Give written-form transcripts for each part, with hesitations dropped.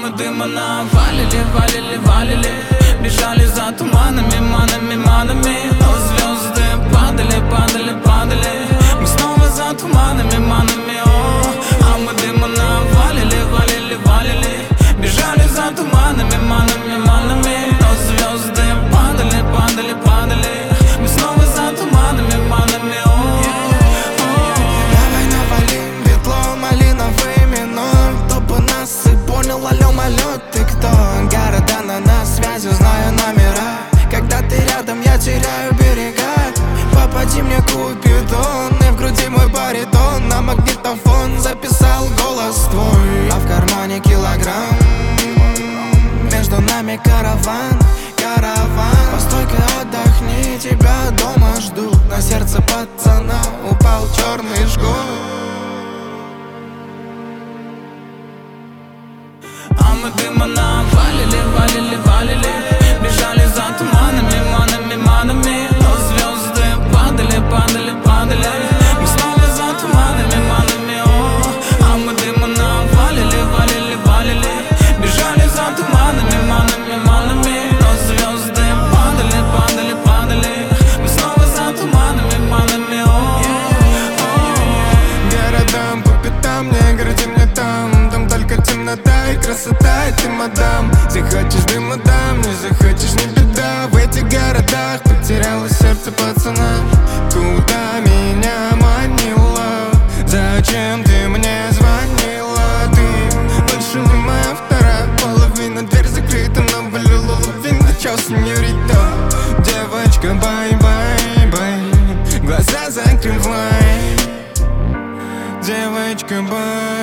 мы дыма навалили, валили, валили. Бежали за туманами, манами, манами. Но звезды падали, падали, падали. Мы снова за туманами, манами, о. А мы дыма навалили, валили, валили. Бежали за туманами, манами, манами. Но звезды падали, падали, падали. Мы снова за туманами, манами, о. Давай навалим ветло малиновыми, но чтобы нас и понял, алло, алло, ты кто? Города на нас связью, знаю номера. Когда ты рядом, я теряю берега. Попади мне купидон, и в груди мой баритон. На магнитофон записал голос твой, а в кармане килограмм. Между нами караван, караван. Постой-ка, отдохни, тебя дома ждут. На сердце пацана упал черный жгут. А мы дыма навалили, валили, валили. Бежали за туманами, манами, манами. Но звезды падали, падали, падали. Мы снова за туманами, манами, о. А мы дыма навалили, валили, валили. Бежали за туманами, манами, манами. Но звезды падали, падали, падали. Мы снова за туманами, манами, о. Городам по пятам, не городи мне там. Там только темнота и красота, и ты мадам. Захочешь дыма дам, не захочешь не беда. В этих городах потерялось сердце пацана. Куда меня манила? Зачем ты мне звонила? Ты больше не моя вторая половина. Дверь закрыта, но были луловина. Чао, сеньорита. Девочка, бай-бай, бай. Глаза закрывай. Девочка,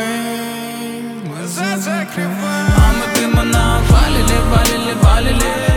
бай. Глаза закрывай. А мы дыма навалили, валили, валили.